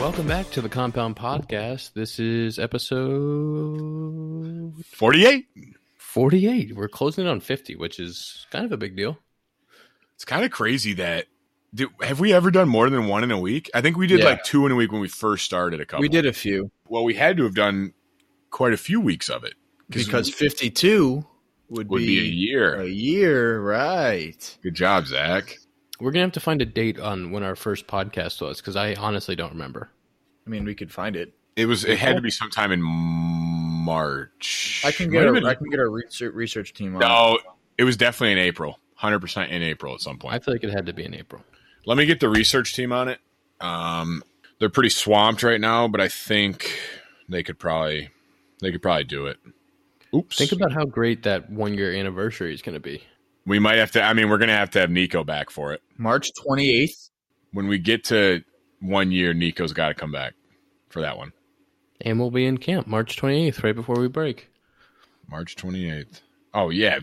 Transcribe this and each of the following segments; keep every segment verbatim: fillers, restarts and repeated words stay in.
Welcome back to the Compound Podcast. This is episode forty-eight. forty-eight. We're closing in on fifty, which is kind of a big deal. It's kind of crazy that did, have we ever done more than one in a week? I think we did Yeah. like two in a week when we first started a couple. We did a few. Well, we had to have done quite a few weeks of it Because fifty-two would, would be, be a year. A year, right. Good job, Zach. We're going to have to find a date on when our first podcast was, because I honestly don't remember. I mean, we could find it. It was. It had to be sometime in March. I can Might get have our, been- I can get our research, research team on. No, it was definitely in April. one hundred percent in April at some I point. feel like it had to be in April. Let me get the research team on it. Um, they're pretty swamped right now, but I think they could probably they could probably do it. Oops. Think about how great that one-year anniversary is going to be. We might have to. I mean, we're going to have to have Nico back for it. March twenty-eighth. When we get to one year, Nico's got to come back for that one. And we'll be in camp March twenty-eighth, right before we break. March twenty-eighth. Oh, yeah.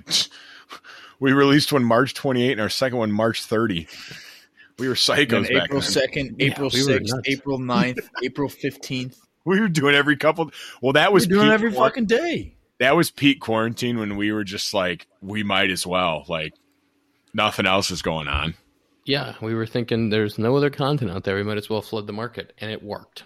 We released one March twenty-eighth and our second one March thirtieth. We were psychos Then back April then. second, Yeah, April we were sixth, nuts. April ninth, April fifteenth. We were doing every couple. Well, that was We're doing peak every quar- fucking day. That was peak quarantine when we were just like, we might as well. Like, nothing else is going on. Yeah, we were thinking there's no other content out there. We might as well flood the market, and it worked.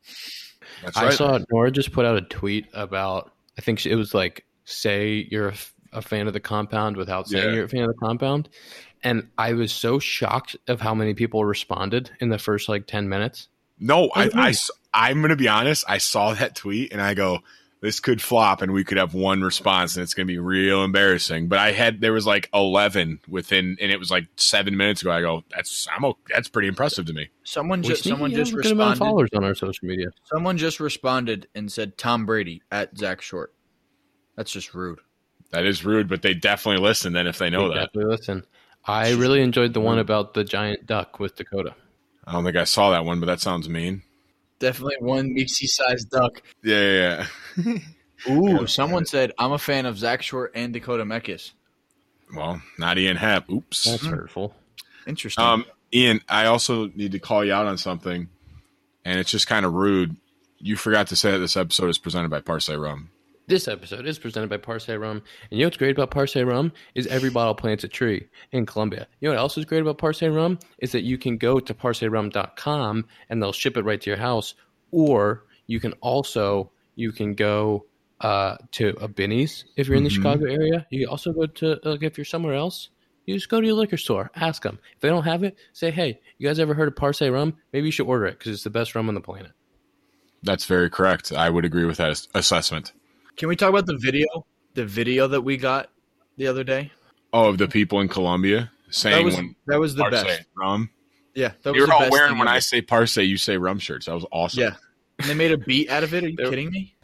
That's I right. saw Nora just put out a tweet about, I think she- it was like, say you're a, f- a fan of the compound without saying Yeah. you're a fan of the compound. And I was so shocked of how many people responded in the first like ten minutes. No, I, Oh, I, nice. I'm going to be honest. I saw that tweet and I go, this could flop and we could have one response and it's going to be real embarrassing. But I had, there was like eleven within, and it was like seven minutes ago. I go, that's, I'm, o- that's pretty impressive to me. Someone We just sneaky someone have just a good amount of responded. followers on our social media. Someone just responded and said Tom Brady at Zach Short. That's just rude. That is rude, but they definitely listen then if they know that. Exactly. Listen, I really enjoyed the one about the giant duck with Dakota. I don't think I saw that one, but that sounds mean. Definitely one Meeksy-sized duck. Yeah, yeah, yeah. Ooh, someone said, I'm a fan of Zach Short and Dakota Meckes. Well, not Ian Happ. Oops. That's hurtful. Interesting. Um, Ian, I also need to call you out on something, and it's just kind of rude. You forgot to say that this episode is presented by Parse Rum. This episode is presented by Parse Rum. And you know what's great about Parse Rum is every bottle plants a tree in Colombia. You know what else is great about Parse Rum is that you can go to parse rum dot com and they'll ship it right to your house. Or you can also, you can go uh, to a Binny's if you're in the Mhm. Chicago area. You can also go to, like if you're somewhere else, you just go to your liquor store, ask them. If they don't have it, say, hey, you guys ever heard of Parse Rum? Maybe you should order it because it's the best rum on the planet. That's very correct. I would agree with that ass- assessment. Can we talk about the video? The video that we got the other day? Oh, of the people in Colombia saying That was, when that was the Parse best. rum. Yeah, that was You're the all best wearing thing when ever. I say Parse, you say rum shirts. That was awesome. Yeah. And they made a beat out of it. Are you There- kidding me?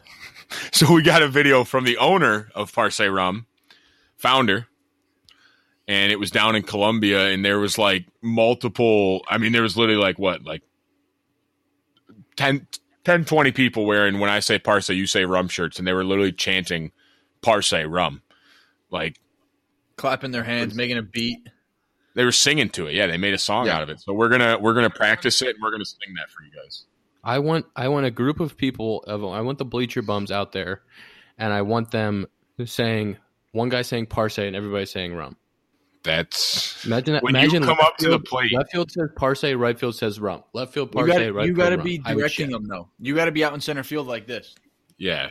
So we got a video from the owner of Parse Rum, founder, and it was down in Colombia, and there was like multiple. I mean, there was literally like what, like ten, ten, twenty people wearing when I say Parse, you say rum shirts, and they were literally chanting Parse Rum, like Clapping their hands, making a beat. they were singing to it. Yeah, they made a song Yeah. out of it. So we're gonna we're gonna practice it, and we're gonna sing that for you guys. I want I want a group of people of I want the bleacher bums out there, and I want them saying one guy saying Parse and everybody saying rum. That's Imagine that. when imagine you come left up to the field- plate. Left field says Parse, right field says rum. Left field You Parse, got right you field got to rum. be I would directing shit. them, though. You got to be out in center field like this. Yeah.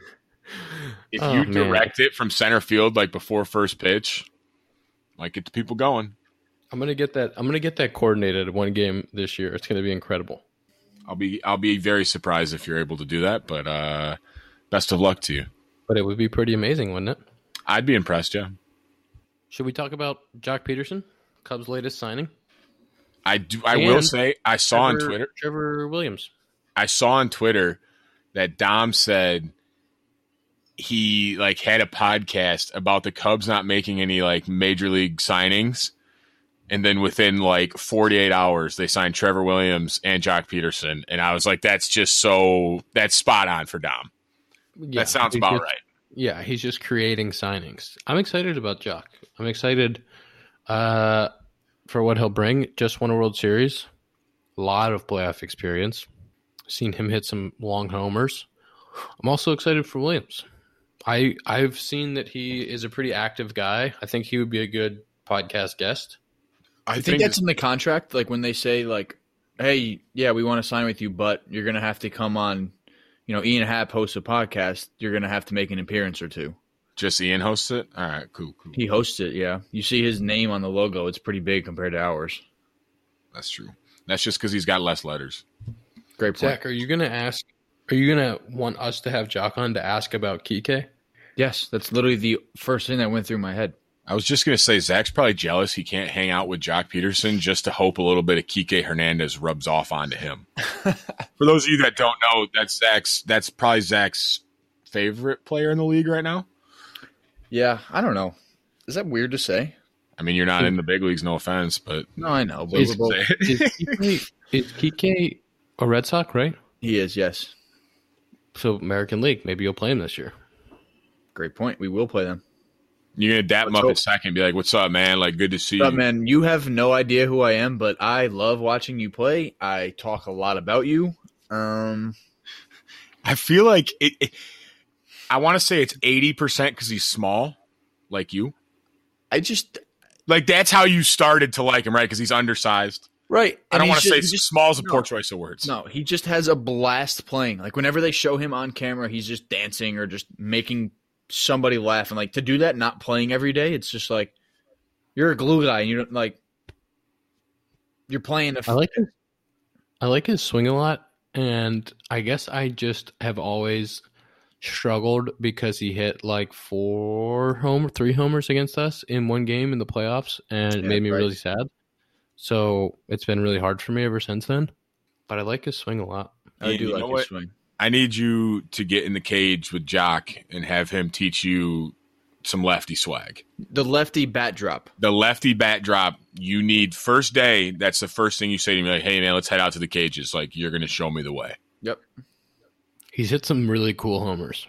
If Oh, you man. direct it from center field, like before first pitch, like get the people going. I'm gonna get that. I'm gonna get that coordinated one game this year. It's gonna be incredible. I'll be I'll be very surprised if you're able to do that, but uh, best of luck to you. But it would be pretty amazing, wouldn't it? I'd be impressed, yeah. Should we talk about Jock Peterson, Cubs' latest signing? I do. I will And say I saw on Trevor- Twitter. Trevor Williams. I saw on Twitter that Dom said he like had a podcast about the Cubs not making any like major league signings, and then within like forty-eight hours they signed Trevor Williams and Jock Peterson, and I was like, that's just so that's spot on for Dom. Yeah, that sounds he's about just- right. Yeah, he's just creating signings. I'm excited about Jock. I'm excited uh, for what he'll bring. Just won a World Series, a lot of playoff experience. Seen him hit some long homers. I'm also excited for Williams. I I've seen that he is a pretty active guy. I think he would be a good podcast guest. I think, think that's in the contract. Like when they say like, "Hey, yeah, we want to sign with you, but you're going to have to come on." You know, Ian Happ hosts a podcast. You're going to have to make an appearance or two. Just Ian hosts it? All right, cool, cool. He hosts it, yeah. You see his name on the logo. It's pretty big compared to ours. That's true. That's just because he's got less letters. Great point. Zach, are you going to ask – are you going to want us to have Jock on to ask about Kike? Yes, that's literally the first thing that went through my head. I was just going to say, Zach's probably jealous he can't hang out with Jock Peterson just to hope a little bit of Kike Hernandez rubs off onto him. For those of you that don't know, that's Zach's. That's probably Zach's favorite player in the league right now. Yeah, I don't know. Is that weird to say? I mean, you're not in the big leagues, no offense, but no, I know. But is, both... is, Kike, is Kike a Red Sox, right? He is, yes. So American League, maybe you'll play him this year. Great point. We will play them. You're gonna dap him up in a second, be like, "What's up, man? Like, good to see What's you." Up, man, you have no idea who I am, but I love watching you play. I talk a lot about you. Um, I feel like it. it I want to say it's eighty percent because he's small, like you. I just like that's how you started to like him, right? Because he's undersized, right? I don't want to say just, small is a no, poor choice of words. No, he just has a blast playing. Like whenever they show him on camera, he's just dancing or just making somebody laugh. And like to do that, not playing every day, it's just like you're a glue guy and you don't like you're playing. A f- I like his, I like his swing a lot, and I guess I just have always struggled because he hit like four home, three homers against us in one game in the playoffs, and it yeah, made me right. really sad. So it's been really hard for me ever since then. But I like his swing a lot. I do you like know his what? swing. I need you to get in the cage with Jock and have him teach you some lefty swag. The lefty bat drop. The lefty bat drop. You need first day. That's the first thing you say to me. Like, hey man, let's head out to the cages. Like you're going to show me the way. Yep. He's hit some really cool homers.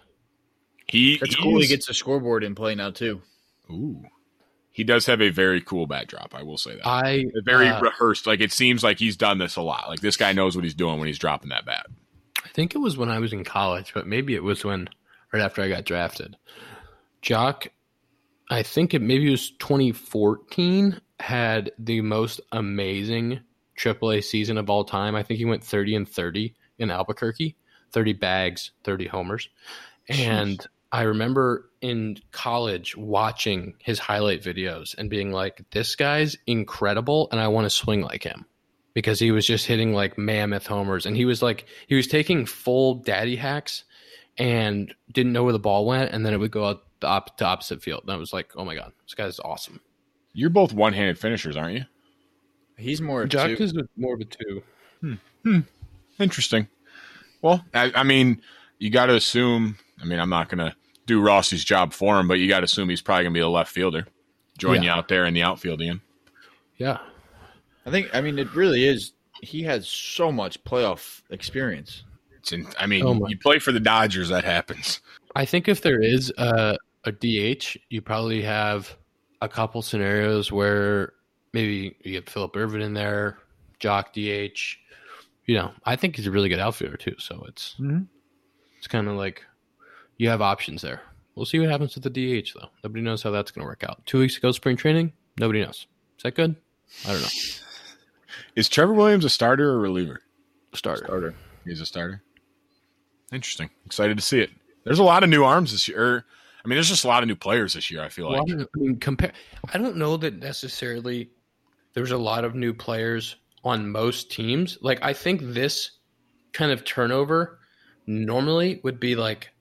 He That's cool. He gets a scoreboard in play now too. Ooh. He does have a very cool bat drop. I will say that. I a very uh, rehearsed. Like it seems like he's done this a lot. Like this guy knows what he's doing when he's dropping that bat. I think it was when I was in college, but maybe it was when right after I got drafted. Jock, I think it maybe it was twenty fourteen, had the most amazing triple A season of all time. I think he went thirty and thirty in Albuquerque, thirty bags, thirty homers. And Jeez. I remember in college watching his highlight videos and being like, this guy's incredible and I want to swing like him. Because he was just hitting like mammoth homers, and he was like he was taking full daddy hacks and didn't know where the ball went, and then it would go out the op- to opposite field. And I was like, oh my god, this guy's awesome. You're both one-handed finishers, aren't you? He's more. Jock two. is more of a two. Hmm. Hmm. Interesting. Well, I, I mean, you got to assume. I mean, I'm not going to do Rossi's job for him, but you got to assume he's probably going to be a left fielder. Join yeah. you out there in the outfield, Ian. Yeah. I think, I mean, it really is. He has so much playoff experience. It's in, I mean, oh you play for the Dodgers, that happens. I think if there is a, a D H, you probably have a couple scenarios where maybe you get Phillip Ervin in there, Jock D H. You know, I think he's a really good outfielder too. So it's mm-hmm. it's kind of like you have options there. We'll see what happens with the D H though. Nobody knows how that's going to work out. Two weeks ago, spring training. Nobody knows. Is that good? I don't know. Is Trevor Williams a starter or reliever? Starter. Starter. He's a starter. Interesting. Excited to see it. There's a lot of new arms this year. I mean, there's just a lot of new players this year, I feel like. Of, I mean, compare. I don't know that necessarily there's a lot of new players on most teams. Like, I think this kind of turnover normally would be like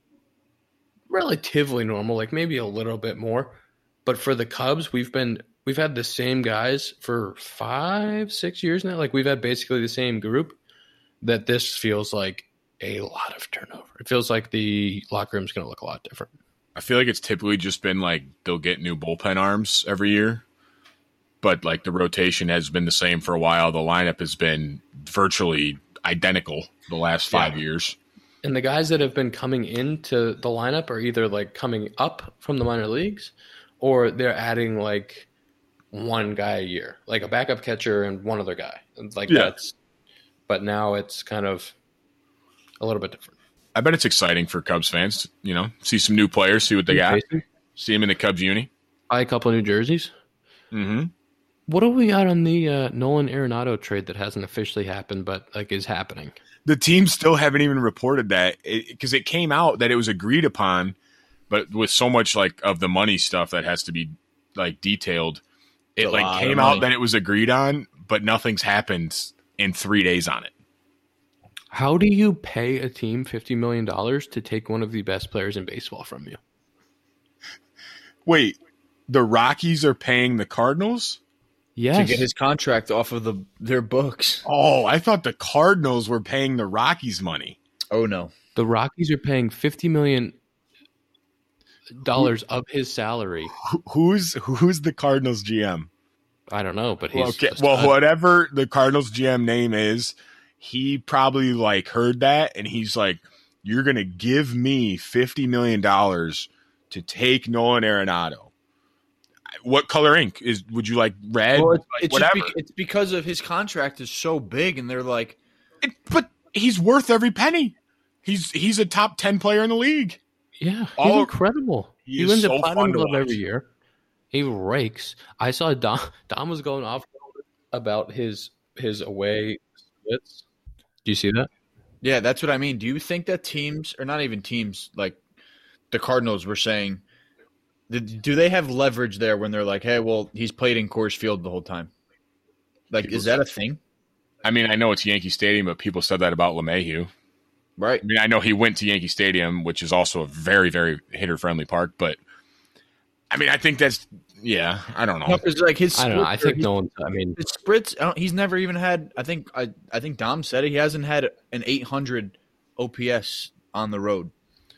relatively normal, like maybe a little bit more. But for the Cubs, we've been we've had the same guys for five, six years now. Like, we've had basically the same group. That this feels like a lot of turnover. It feels like the locker room's going to look a lot different. I feel like it's typically just been like they'll get new bullpen arms every year, but like the rotation has been the same for a while. The lineup has been virtually identical the last five yeah. years. And the guys that have been coming into the lineup are either like coming up from the minor leagues or they're adding like one guy a year, like a backup catcher and one other guy. Like yeah. that's, but now it's kind of a little bit different. I bet it's exciting for Cubs fans. You know, see some new players, see what they got, Jason, see them in the Cubs uni. buy a couple of new jerseys. Mm-hmm. What do we got on the uh, Nolan Arenado trade that hasn't officially happened, but like is happening? The teams still haven't even reported that because it, it came out that it was agreed upon, but with so much like of the money stuff that has to be like detailed, it A like lot came of out money. that it was agreed on, but nothing's happened in three days on it. How do you pay a team fifty million dollars to take one of the best players in baseball from you? Wait, the Rockies are paying the Cardinals? Yes. To get his contract off of the their books. Oh, I thought the Cardinals were paying the Rockies money. Oh no. The Rockies are paying fifty million dollars of his salary. Who- Who's who's the Cardinals G M? I don't know, but he's Okay, just well, a- whatever the Cardinals G M name is, he probably like heard that and he's like, "You're gonna give me fifty million dollars to take Nolan Arenado." What color ink is? Would you like red? Well, it's, Like, it's, just whatever. be, it's because of his contract is so big, and they're like, It- but he's worth every penny. He's he's a top ten player in the league. yeah, he's all- incredible. he He, is wins so a fun platinum to glove watch. every year. He rakes. I saw Dom. Dom was going off about his his away splits. Do you see that? yeah, that's what I mean. Do you think that teams, or not even teams, like the Cardinals were saying, th- do they have leverage there when they're like, hey, well, he's played in Coors Field the whole time? Like, People is that a thing? I mean, I know it's Yankee Stadium, but people said that about LeMahieu. Right. I mean, I know he went to Yankee Stadium, which is also a very, very hitter-friendly park. But I mean, I think that's yeah. I don't know. No, 'cause, like his I don't know. I splits think are- no one. I mean, his splits. I don't, he's never even had. I think. I. I think Dom said it. He hasn't had an eight hundred O P S on the road.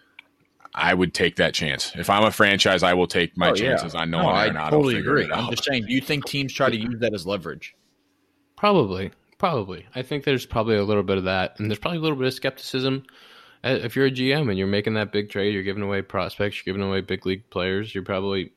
I would take that chance. If I'm a franchise, I will take my Oh, yeah. chances on No, Nolan I Arenado totally figuring agree. it I'm out. just saying. Do you think teams try to use that as leverage? probably, probably. I think there's probably a little bit of that, and there's probably a little bit of skepticism. Uh, If you're a G M and you're making that big trade, you're giving away prospects, you're giving away big league players. You're probably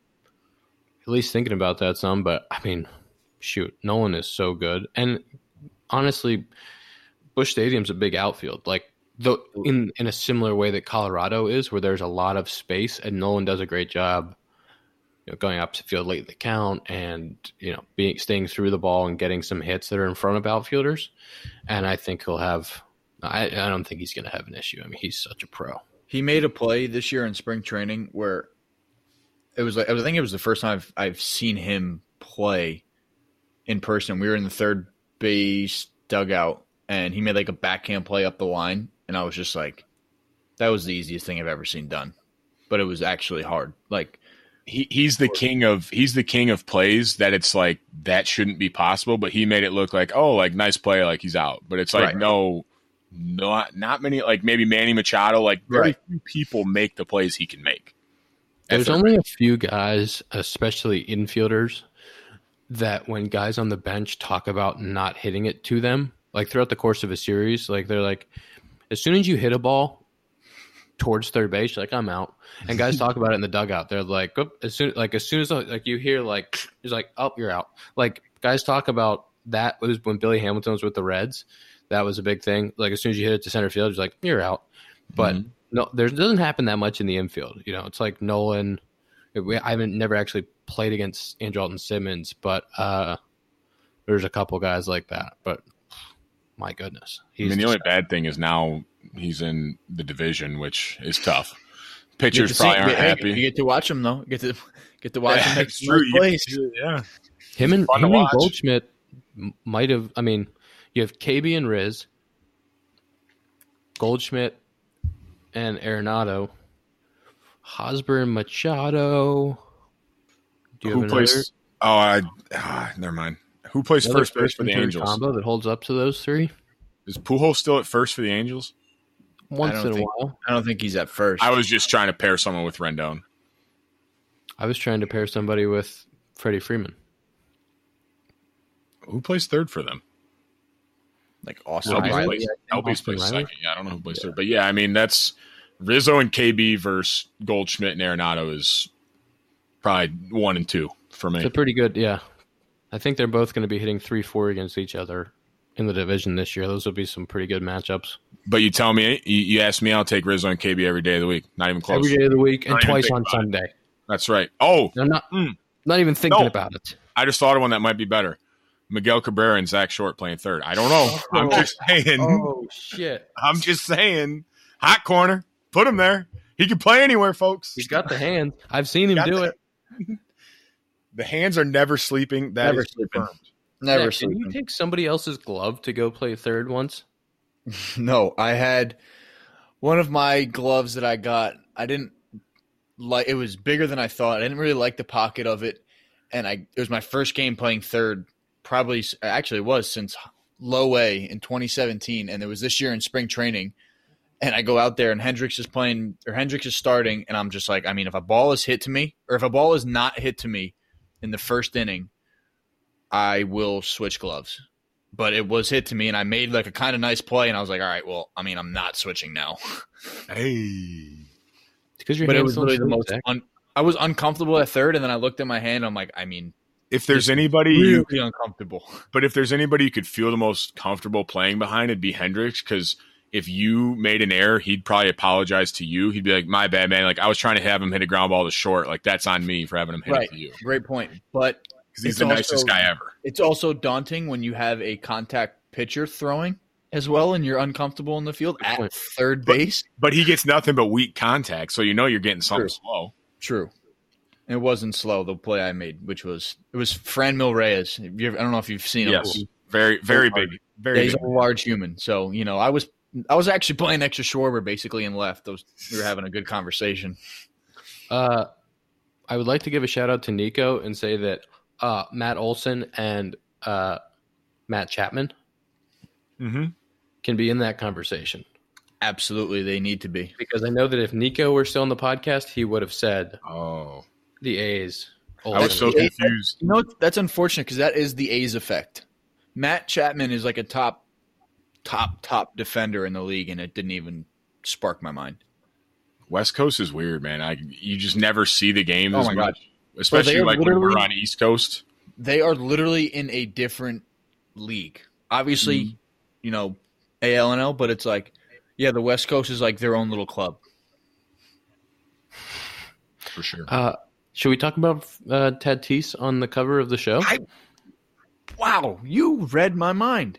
at least thinking about that some. But I mean, shoot, Nolan is so good, and honestly, Busch Stadium's a big outfield. Like the in in a similar way that Colorado is, where there's a lot of space, and Nolan does a great job, you know, going up to field late in the count, and you know, being staying through the ball and getting some hits that are in front of outfielders. And I think he'll have. I, I don't think he's going to have an issue. I mean, he's such a pro. He made a play this year in spring training where it was like I think it was the first time I've, I've seen him play in person. We were in the third base dugout, and he made like a backhand play up the line, and I was just like, that was the easiest thing I've ever seen done. But it was actually hard. Like He he's the king of he's the king of plays that it's like that shouldn't be possible, but he made it look like oh like nice play like he's out, but it's like Right. no, not not many like maybe Manny Machado like very Right. few people make the plays he can make. At There's third only a few guys, especially infielders, that when guys on the bench talk about not hitting it to them, like throughout the course of a series, like they're like, as soon as you hit a ball towards third base, you're like I'm out. And guys talk about it in the dugout. They're like, oh, as soon like as soon as like you hear like it's like oh you're out. Like guys talk about that was when Billy Hamilton was with the Reds. That was a big thing. Like as soon as you hit it to center field, you're like you're out. But Mhm. no, there doesn't happen that much in the infield. You know, it's like Nolan. We, I haven't never actually played against Andrelton Simmons, but uh, there's a couple guys like that. But my goodness, I he's mean, the just- only bad thing is now he's in the division, which is tough. you get Pitchers to see- probably aren't hey, happy. You get to watch him though. You get to get to watch him make it's some true. nice You- plays. yeah, him and fun to him and watch. Goldschmidt m- might have. I mean, you have K B and Riz, Goldschmidt, and Arenado, Hosmer, Machado. Do you who have plays? Oh, I ah, never mind. Who plays another, first base for the and third Angels? combo that holds up to those three Is Pujols still at first for the Angels? once don't in a think- while? I don't think he's at first. I was just trying to pair someone with Rendon. I was trying to pair somebody with Freddie Freeman. Who plays third for them? like Austin Riley? Albies Riley. plays, yeah, Albies Austin plays Riley? second. Yeah, I don't know who plays third, but yeah, I mean that's Rizzo and K B versus Goldschmidt and Arenado is probably one and two for It's me. a pretty good, yeah. I think they're both going to be hitting three four against each other in the division this year. Those will be some pretty good matchups. But you tell me, you, you ask me, I'll take Rizzo and K B every day of the week. Not even close. Every day of the week and Not even twice think on about Sunday. That's right. Oh, I'm not, mm, not even thinking No. about it. I just thought of one that might be better. Miguel Cabrera and Zach Short playing third. I don't know. I'm just saying. Oh, shit. I'm just saying. Hot corner. Put him there. He can play anywhere, folks. He's got the hands. I've seen him Got do the- it. The hands are never sleeping. That Never is sleeping. confirmed. Never Yeah, Can you sleeping. take somebody else's glove to go play third once? No, I had one of my gloves that I got. I didn't like. It was bigger than I thought. I didn't really like the pocket of it, and I it was my first game playing third. Probably actually it was since low A in twenty seventeen, and it was this year in spring training. And I go out there, and Hendricks is playing, or Hendricks is starting, and I'm just like, I mean, if a ball is hit to me, or if a ball is not hit to me in the first inning, I will switch gloves. But it was hit to me, and I made like a kind of nice play, and I was like, all right, well, I mean, I'm not switching now. Hey. Because your But it hands was don't literally the sleep, most. Zach. Un- I was uncomfortable at third, and then I looked at my hand. I'm like, I mean, If there's Just anybody, you, really uncomfortable. but if there's anybody you could feel the most comfortable playing behind, it'd be Hendricks. Because if you made an error, he'd probably apologize to you. He'd be like, "My bad, man. Like I was trying to have him hit a ground ball to short. Like that's on me for having him hit Right. it to you." Great point. But Because he's It's the also- nicest guy ever. it's also daunting when you have a contact pitcher throwing as well, and you're uncomfortable in the field Good at point. third But- base. But he gets nothing but weak contact, so you know you're getting something True. slow. True. It wasn't slow, the play I made, which was it was Fran Mil Reyes. If you ever- I don't know if you've seen him. Yes, very, very hard. big, Yeah, very he's big. a large human. So, you know, I was I was actually playing extra Schwarber basically and left. Those we were having a good conversation. Uh, I would like to give a shout out to Nico and say that uh, Matt Olson and uh, Matt Chapman Mm-hmm. can be in that conversation. Absolutely, they need to be. Because I know that if Nico were still on the podcast, he would have said Oh, the A's. I was so Olsen. confused. You know, that's unfortunate because that is the A's effect. Matt Chapman is like a top, top, top defender in the league, and it didn't even spark my mind. West Coast is weird, man. I you just never see the games Oh as my much, God. especially they are like when we're literally- on East Coast. They are literally in a different league. Obviously, Mm-hmm. you know, A L N L, but it's like, yeah, the West Coast is like their own little club. For sure. Uh, should we talk about uh, Tatis on the cover of the show? I- Wow, you read my mind.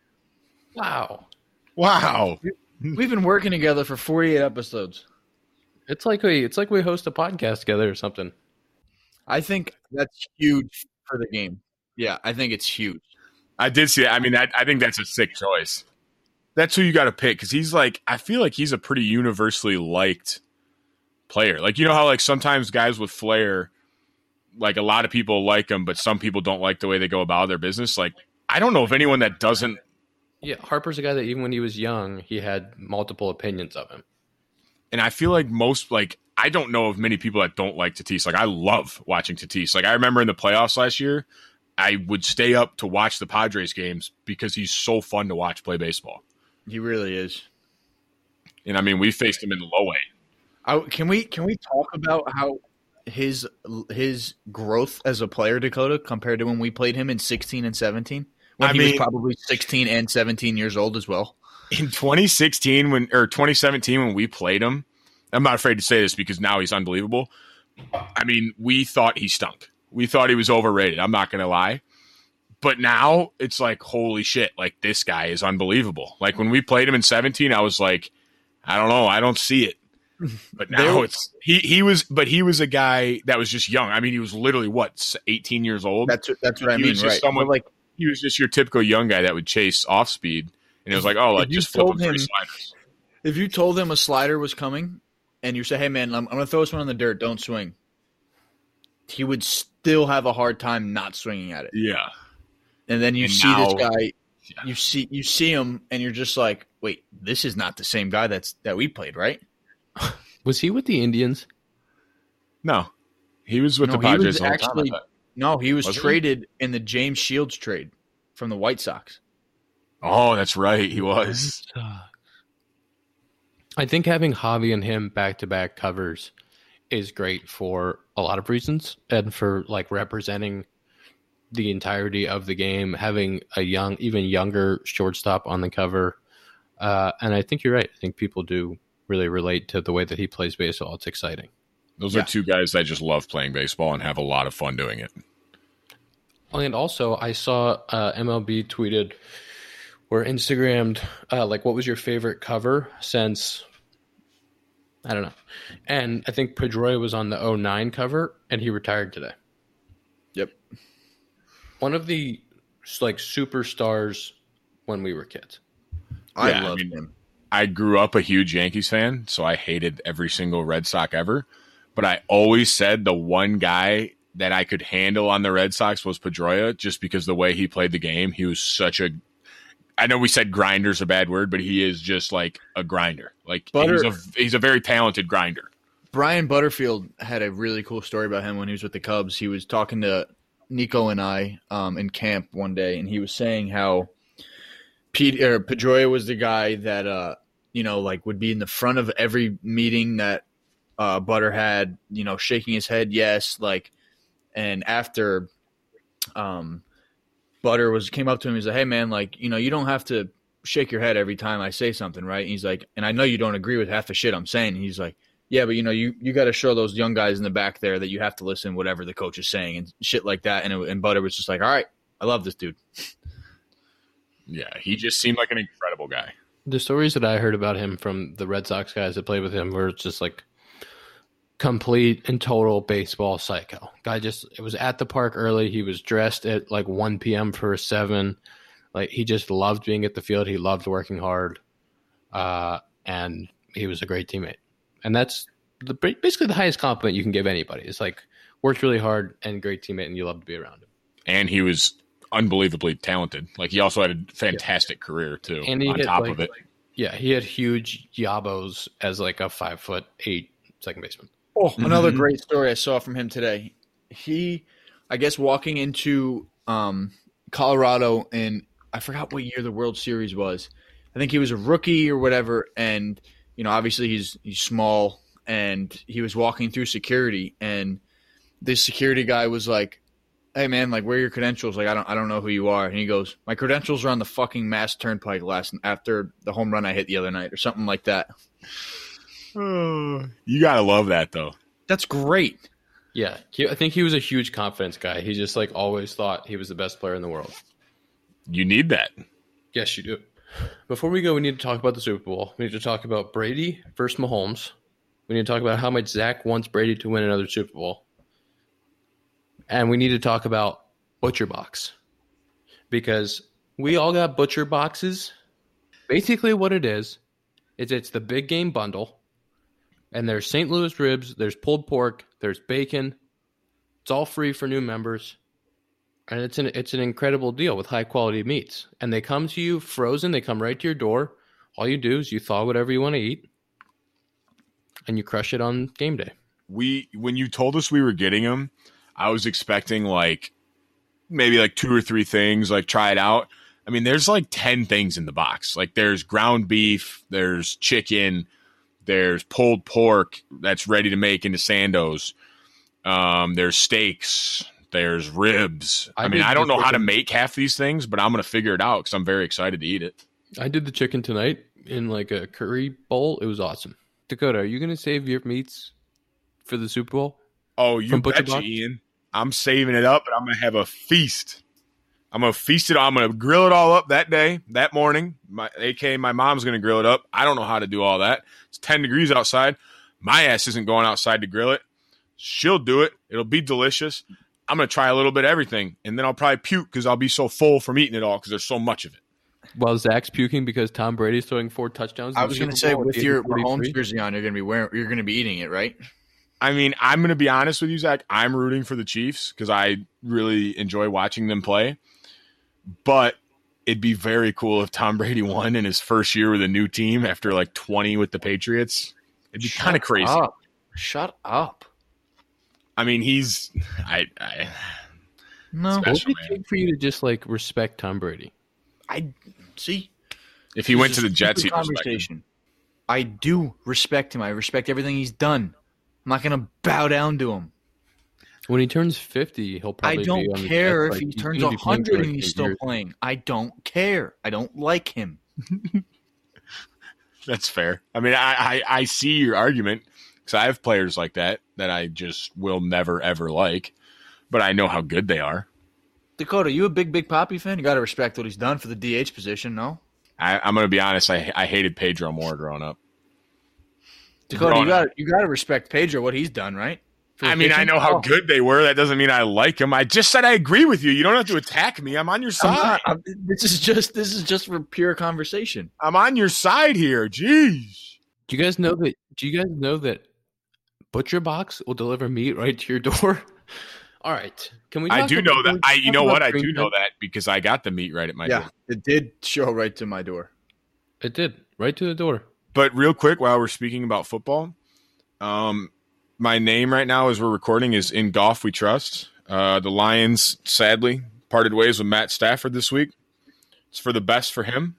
Wow. Wow. We've been working together for forty-eight episodes. It's like we it's like we host a podcast together or something. I think that's huge for the game. Yeah, I think it's huge. I did see it. I mean, I, I think that's a sick choice. That's who you got to pick because he's like, I feel like he's a pretty universally liked player. Like, you know how like sometimes guys with flair, like a lot of people like him, but some people don't like the way they go about their business. Like, I don't know if anyone that doesn't. Yeah, Harper's a guy that even when he was young, he had multiple opinions of him. And I feel like most, like, I don't know of many people that don't like Tatis. Like, I love watching Tatis. Like, I remember in the playoffs last year, I would stay up to watch the Padres games because he's so fun to watch play baseball. He really is. And I mean, we faced him in low A. I, can we can we talk about how his his growth as a player, Dakota, compared to when we played him in sixteen and seventeen? When I he mean- was probably sixteen and seventeen years old as well. In twenty sixteen, when or twenty seventeen, when we played him, I'm not afraid to say this because now he's unbelievable. I mean, we thought he stunk. We thought he was overrated. I'm not going to lie. But now it's like, holy shit, like this guy is unbelievable. Like when we played him in seventeen, I was like, I don't know, I don't see it. But now There- it's he he was, but he was a guy that was just young. I mean, he was literally what, eighteen years old. That's what, that's what I He mean, was just right? someone- But, like He was just your typical young guy that would chase off speed, and it was like, oh, like If you just flip him told three him- sliders. if you told him a slider was coming, and you say, "Hey, man, I'm, I'm going to throw this one in the dirt. Don't swing," he would still have a hard time not swinging at it. Yeah. And then you And see now- this guy, Yeah. you see you see him, and you're just like, "Wait, this is not the same guy that's that we played, right?" Was he with the Indians? No, he was with No, the he Padres was the whole time, I actually- thought. No, he was, Was he? traded in the James Shields trade from the White Sox. Oh, that's right, he was. I think having Javi and him back to back covers is great for a lot of reasons and for like representing the entirety of the game. Having a young, even younger shortstop on the cover Uh, and I think you're right. I think people do really relate to the way that he plays baseball. It's exciting. Those Yeah. are two guys that just love playing baseball and have a lot of fun doing it. And also, I saw uh, M L B tweeted or Instagrammed, uh, like, what was your favorite cover since, I don't know. And I think Pedroia was on the oh nine cover, and he retired today. Yep. One of the, like, superstars when we were kids. I Yeah, I love mean- him. I grew up a huge Yankees fan, so I hated every single Red Sox ever. But I always said the one guy that I could handle on the Red Sox was Pedroia, just because the way he played the game, he was such a. I know we said grinder's a bad word, but he is just like a grinder. Like Butter- he's a he's a very talented grinder. Brian Butterfield had a really cool story about him when he was with the Cubs. He was talking to Nico and I um, in camp one day, and he was saying how Pete, or Pedroia was the guy that uh, you know, like would be in the front of every meeting that uh, Butter had, you know, shaking his head yes, like, and after um, Butter was came up to him, he's like, "Hey man, like, you know, you don't have to shake your head every time I say something, right?" And he's like, "And I know you don't agree with half the shit I'm saying." And he's like, "Yeah, but you know, you, you got to show those young guys in the back there that you have to listen whatever the coach is saying and shit like that." And, it, and Butter was just like, "All right, I love this dude." Yeah, he just seemed like an incredible guy. The stories that I heard about him from the Red Sox guys that played with him were just like complete and total baseball psycho. Guy just it was at the park early. He was dressed at like one p.m. for a seven. Like he just loved being at the field. He loved working hard, uh, and he was a great teammate. And that's the basically the highest compliment you can give anybody. It's like worked really hard and great teammate, and you love to be around him. And he was unbelievably talented. Like he also had a fantastic yeah. career too. And he on hit, top like, of it, yeah, he had huge yabos as like a five foot eight second baseman. Oh, another mm-hmm. great story I saw from him today. He, I guess, walking into um, Colorado, and I forgot what year the World Series was. I think he was a rookie or whatever, and you know, obviously he's he's small, and he was walking through security, and this security guy was like, "Hey man, like, where are your credentials? Like, I don't I don't know who you are." And he goes, "My credentials are on the fucking Mass Turnpike last after the home run I hit the other night," or something like that. Oh, you gotta love that though. That's great. Yeah, he, I think he was a huge confidence guy. He just like always thought he was the best player in the world. You need that. Yes, you do. Before we go, we need to talk about the Super Bowl. We need to talk about Brady versus Mahomes. We need to talk about how much Zach wants Brady to win another Super Bowl. And we need to talk about Butcher Box. Because we all got Butcher Boxes. Basically what it is, is it's the big game bundle. And there's Saint Louis ribs, there's pulled pork, there's bacon. It's all free for new members. And it's an it's an incredible deal with high quality meats. And they come to you frozen, they come right to your door. All you do is you thaw whatever you want to eat. And you crush it on game day. We when you told us we were getting them, I was expecting like maybe like two or three things, like try it out. I mean, there's like ten things in the box. Like there's ground beef, there's chicken, there's pulled pork that's ready to make into sandos. Um, there's steaks, there's ribs. I, I mean, I don't know chicken. how to make half these things, but I'm going to figure it out because I'm very excited to eat it. I did the chicken tonight in like a curry bowl. It was awesome. Dakota, are you going to save your meats for the Super Bowl? Oh, you betcha, Ian. I'm saving it up, and I'm going to have a feast. I'm going to feast it. I'm going to grill it all up that day, that morning. My A K A my mom's going to grill it up. I don't know how to do all that. It's ten degrees outside. My ass isn't going outside to grill it. She'll do it. It'll be delicious. I'm going to try a little bit of everything, and then I'll probably puke because I'll be so full from eating it all because there's so much of it. While Zach's puking because Tom Brady's throwing four touchdowns. I was going to say, with your Mahomes jersey on, you're going to be wearing, you're going to be eating it, right? I mean, I'm going to be honest with you, Zach. I'm rooting for the Chiefs because I really enjoy watching them play. But it'd be very cool if Tom Brady won in his first year with a new team after like twenty with the Patriots. It'd be kind of crazy. Up. Shut up. I mean, he's I. I no, what would it take for you to just like respect Tom Brady? I see. If he went to the Jets, he'd respect him. I do respect him. I respect everything he's done. I'm not going to bow down to him. When he turns fifty, he'll probably I don't be on care the if like, he turns one hundred and he's still years. playing. I don't care. I don't like him. That's fair. I mean, I, I, I see your argument because I have players like that that I just will never, ever like, but I know how good they are. Dakota, you a big, big Poppy fan? You got to respect what he's done for the D H position, no? I, I'm going to be honest. I, I hated Pedro more growing up. Dakota, growing you got up. you got to respect Pedro, what he's done, right? For the I mean, I pitching? know how Oh, good they were. That doesn't mean I like them. I just said I agree with you. You don't have to attack me. I'm on your I'm side. not- I'm- this is just this is just for pure conversation. I'm on your side here. Jeez. Do you guys know that? Do you guys know that Butcher Box will deliver meat right to your door? All right, can we? I talk do about- know can that. we I, talk you know about what? I Green do know Bay? that because I got the meat right at my Yeah, door. it did show right to my door. It did right to the door. But real quick, while we're speaking about football, um, my name right now as we're recording is In Golf We Trust. Uh, the Lions, sadly, parted ways with Matt Stafford this week. It's for the best for him.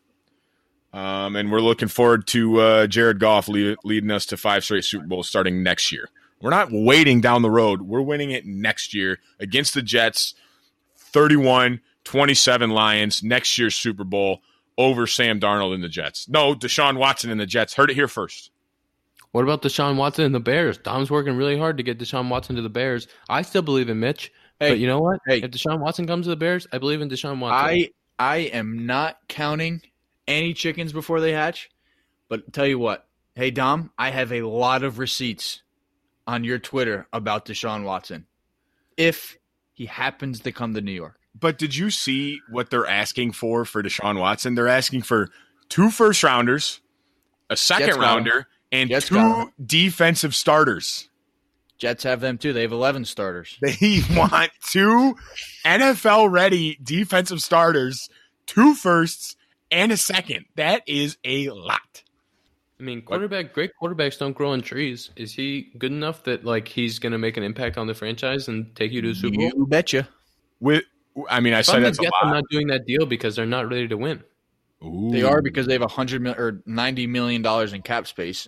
Um, and we're looking forward to uh, Jared Goff lead, leading us to five straight Super Bowls starting next year. We're not waiting down the road. We're winning it next year against the Jets, thirty-one twenty-seven Lions, next year's Super Bowl over Sam Darnold and the Jets. No, Deshaun Watson and the Jets. Heard it here first. What about Deshaun Watson and the Bears? Dom's working really hard to get Deshaun Watson to the Bears. I still believe in Mitch, Hey, but you know what? hey. If Deshaun Watson comes to the Bears, I believe in Deshaun Watson. I I am not counting any chickens before they hatch, but tell you what, hey Dom, I have a lot of receipts on your Twitter about Deshaun Watson if he happens to come to New York. But did you see what they're asking for for Deshaun Watson? They're asking for two first rounders, a second Jets got rounder, and Jets got two defensive starters. Jets have them too. They have eleven starters. They want two N F L-ready defensive starters, two firsts, and a second. That is a lot. I mean, quarterback, great quarterbacks don't grow on trees. Is he good enough that like he's going to make an impact on the franchise and take you to a Super Bowl? You betcha. With, I mean, I Some say of the that's a Jets are lot. not doing that deal because they're not ready to win. Ooh. They are because they have a hundred mil or ninety million dollars in cap space.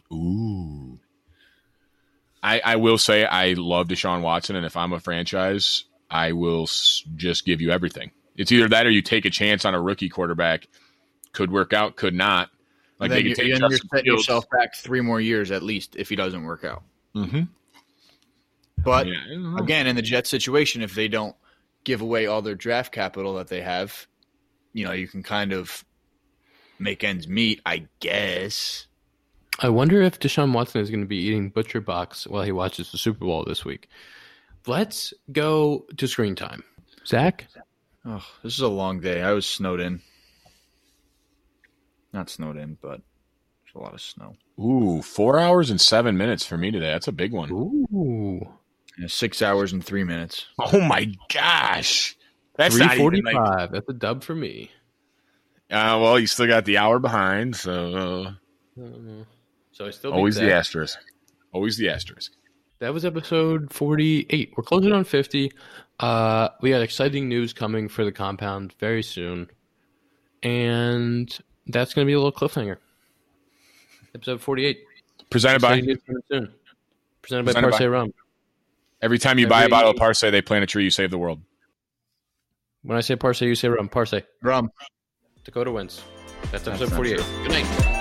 Ooh. I, I will say I love Deshaun Watson, and if I'm a franchise, I will s- just give you everything. It's either that or you take a chance on a rookie quarterback. Could work out, could not. Like Then they you, could take then you're Justin setting Fields. yourself back three more years at least if he doesn't work out. Mm-hmm. But Yeah, I don't know. again, in the Jets situation, if they don't give away all their draft capital that they have, you know, you can kind of make ends meet, I guess. I wonder if Deshaun Watson is going to be eating Butcher Box while he watches the Super Bowl this week. Let's go to screen time. Zach? Oh, this is a long day. I was snowed in. Not snowed in, but there's a lot of snow. Ooh, four hours and seven minutes for me today. That's a big one. Ooh. Yeah, six hours and three minutes. Oh my gosh. That's three not even like, forty-five. That's a dub for me. uh, well, you still got the hour behind, so uh, Uh, So I still beat always that. the asterisk. Always the asterisk. That was episode forty-eight. We're closing on fifty. Uh, we got exciting news coming for the compound very soon. And that's going to be a little cliffhanger. Episode forty-eight. Presented by Exciting news coming soon. Presented by Presented by- Parse Rum. every time you buy a Every- bottle of Parse, they plant a tree, you save the world. When I say Parse, you say Rum. Parse. Rum. Dakota wins. That's That's episode not forty-eight. true. Good night.